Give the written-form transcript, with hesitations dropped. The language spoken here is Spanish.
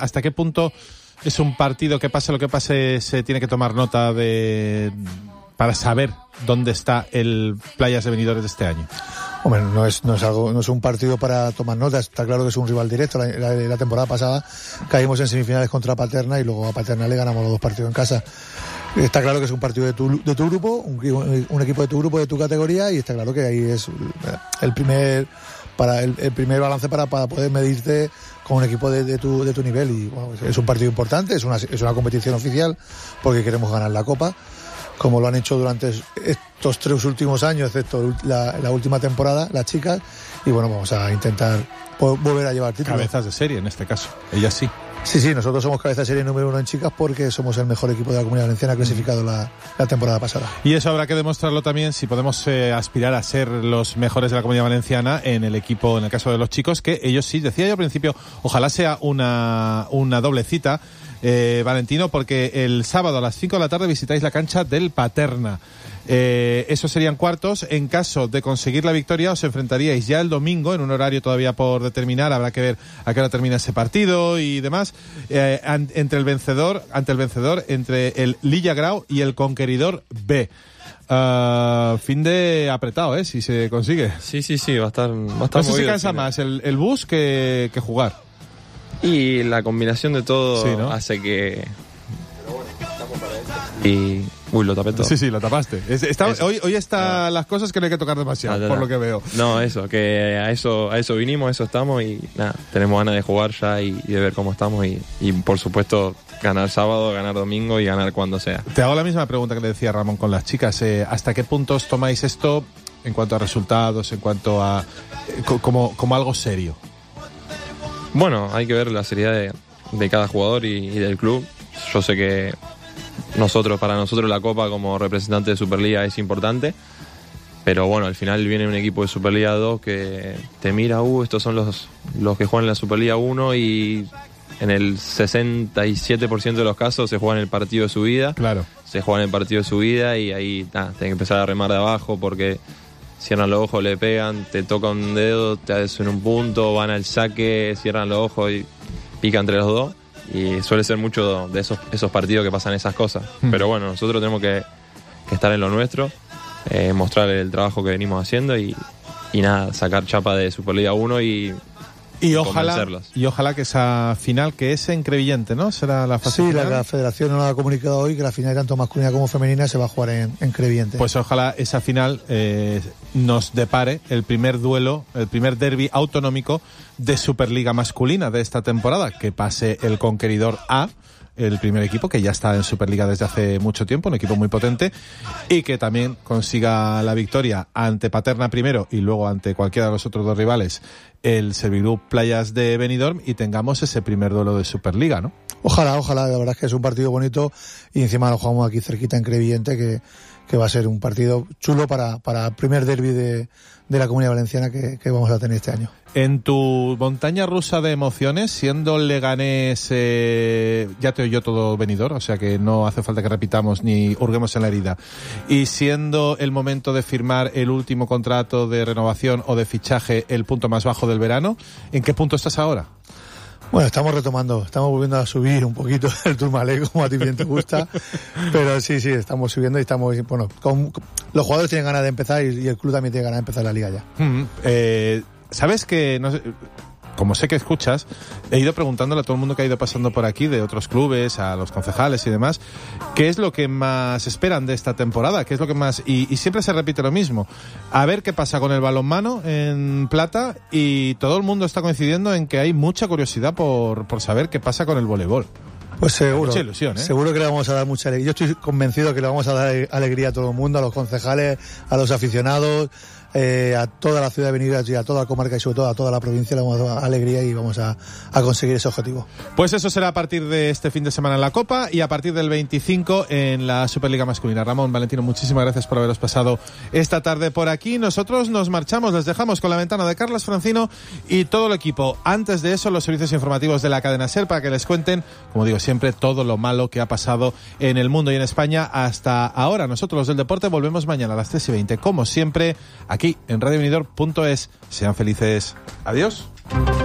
¿hasta qué punto es un partido que pase lo que pase se tiene que tomar nota para saber dónde está el Playas de Benidorm de este año? Hombre, no es un partido para tomar nota, está claro que es un rival directo. La temporada pasada caímos en semifinales contra Paterna y luego a Paterna le ganamos los 2 partidos en casa. Está claro que es un partido de tu grupo, un equipo de tu grupo, de tu categoría, y está claro que ahí es el primer balance para poder medirte con un equipo de tu nivel. Y bueno, es un partido importante, es una competición oficial porque queremos ganar la Copa, como lo han hecho durante estos 3 últimos años, excepto la última temporada, las chicas, y bueno, vamos a intentar volver a llevar títulos. Cabezas de serie en este caso, ellas sí. Sí, nosotros somos cabeza de serie número 1 en chicas porque somos el mejor equipo de la Comunidad Valenciana clasificado la temporada pasada. Y eso habrá que demostrarlo también si podemos aspirar a ser los mejores de la Comunidad Valenciana en el equipo, en el caso de los chicos, que ellos sí, decía yo al principio, ojalá sea una doble cita, Valentino, porque el sábado a las 5 de la tarde visitáis la cancha del Paterna. Esos serían cuartos. En caso de conseguir la victoria, os enfrentaríais ya el domingo en un horario todavía por determinar. Habrá que ver a qué hora termina ese partido y demás. Ante el vencedor, entre el Lilla Grau y el Conqueridor B. Fin de apretado, si se consigue. Sí, va a estar no sé si cansa más el bus que jugar. Y la combinación de todo sí, ¿no? hace que... Y... Uy, lo tapé todo. Sí, lo tapaste. Hoy está las cosas que no hay que tocar demasiado, por lo que veo. No, que a eso vinimos, a eso estamos y nada, tenemos ganas de jugar ya y de ver cómo estamos y por supuesto ganar sábado, ganar domingo y ganar cuando sea. Te hago la misma pregunta que le decía Ramón con las chicas. ¿Hasta qué puntos tomáis esto en cuanto a resultados, en cuanto a... como algo serio? Bueno, hay que ver la seriedad de cada jugador y del club. Yo sé que para nosotros la Copa como representante de Superliga es importante, pero bueno, al final viene un equipo de Superliga 2 que te mira, estos son los que juegan en la Superliga 1 y en el 67% de los casos se juegan el partido de su vida. Claro. Se juegan el partido de su vida y ahí tienen que empezar a remar de abajo porque cierran los ojos, le pegan, te tocan un dedo, te hacen un punto, van al saque, cierran los ojos y pican entre los dos. Y suele ser mucho de esos partidos que pasan esas cosas. Pero bueno, nosotros tenemos que estar en lo nuestro, mostrar el trabajo que venimos haciendo y nada, sacar chapa de Superliga 1 y ojalá que esa final, que es en Crevillente, ¿no? Será la fase final. Sí, la Federación nos ha comunicado hoy que la final, tanto masculina como femenina, se va a jugar en Crevillente. Pues ojalá esa final nos depare el primer duelo, el primer derbi autonómico de Superliga masculina de esta temporada, que pase el Conqueridor A, el primer equipo que ya está en Superliga desde hace mucho tiempo, un equipo muy potente, y que también consiga la victoria ante Paterna primero y luego ante cualquiera de los otros 2 rivales, el Serviclub Playas de Benidorm, y tengamos ese primer duelo de Superliga, ¿no? Ojalá, la verdad es que es un partido bonito y encima lo jugamos aquí cerquita en Crevillente, que va a ser un partido chulo para el primer derbi de la Comunidad Valenciana que vamos a tener este año. En tu montaña rusa de emociones, siendo Leganés, ya te oyó todo Benidorm, o sea que no hace falta que repitamos ni hurguemos en la herida, y siendo el momento de firmar el último contrato de renovación o de fichaje el punto más bajo del verano, ¿en qué punto estás ahora? Bueno, estamos volviendo a subir un poquito el Tourmalet, como a ti bien te gusta, pero sí, estamos subiendo y estamos, bueno, los jugadores tienen ganas de empezar y el club también tiene ganas de empezar la liga ya. ¿Sabes que no sé, como sé que escuchas, he ido preguntándole a todo el mundo que ha ido pasando por aquí, de otros clubes, a los concejales y demás, qué es lo que más esperan de esta temporada, qué es lo que más, y siempre se repite lo mismo, a ver qué pasa con el balonmano en plata, y todo el mundo está coincidiendo en que hay mucha curiosidad por saber qué pasa con el voleibol. Pues seguro, mucha ilusión, seguro que le vamos a dar mucha alegría. Yo estoy convencido que le vamos a dar alegría a todo el mundo, a los concejales, a los aficionados, a toda la ciudad de Benidorm y a toda la comarca y sobre todo a toda la provincia le vamos a dar alegría y vamos a conseguir ese objetivo. Pues eso será a partir de este fin de semana en la Copa y a partir del 25 en la Superliga masculina. Ramón, Valentino, muchísimas gracias por haberos pasado esta tarde por aquí. Nosotros nos marchamos, les dejamos con la ventana de Carlos Francino y todo el equipo. Antes de eso, los servicios informativos de la cadena SER para que les cuenten, como digo siempre, todo lo malo que ha pasado en el mundo y en España hasta ahora. Nosotros, los del deporte, volvemos mañana a las 3:20, como siempre, aquí en radiobenidorm.es. Sean felices. Adiós.